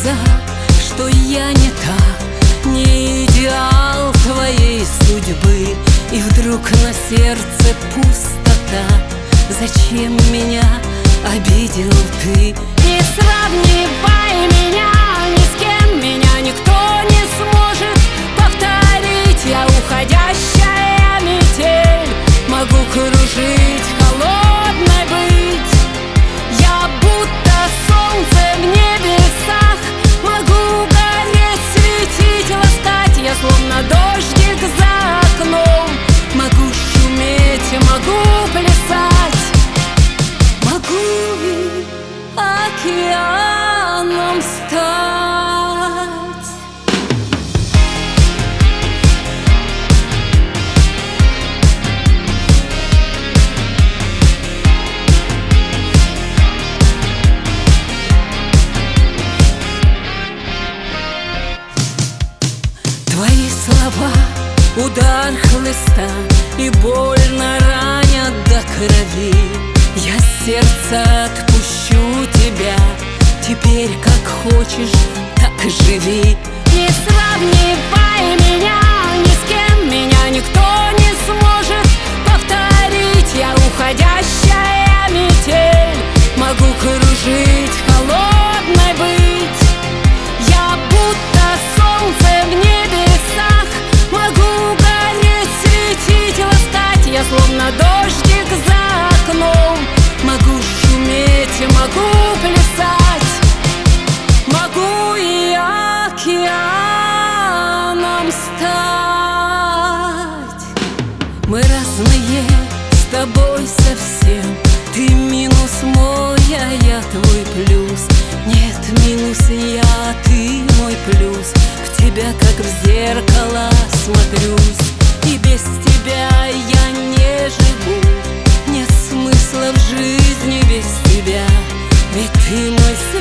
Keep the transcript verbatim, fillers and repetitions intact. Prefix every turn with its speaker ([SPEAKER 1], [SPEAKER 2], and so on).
[SPEAKER 1] глаза, что я не та, не идеал твоей судьбы. И вдруг на сердце пустота. Зачем меня обидел ты?
[SPEAKER 2] Не сравнивай меня ни с кем, меня никто не сможет повторить. Я уходящая метель, могу кружить, холодной быть. Я будто солнце в небесах, могу гореть, светить, ласкать. Я словно дождик за окном, могу шуметь, могу плясать. Могу и океаном стать.
[SPEAKER 1] Твои слова — удар хлыста, и больно ранят до крови. Я с сердца отпущу тебя, теперь как хочешь, так и живи.
[SPEAKER 2] Не сравнивай меня ни с кем, меня никто не сможет повторить. Я уходящая метель, могу кружить, холодной быть. Я будто солнце в небесах, могу гореть, светить, ласкать. Я словно дождик за окном, могу шуметь, могу плясать. Могу и океаном стать.
[SPEAKER 1] Мы разные с тобой совсем, ты минус мой, а я твой плюс. Нет, минус я, ты мой плюс. В тебя как в зеркало смотрюсь, и без тебя я не живу. Нет смысла в жизни без тебя, ведь ты мой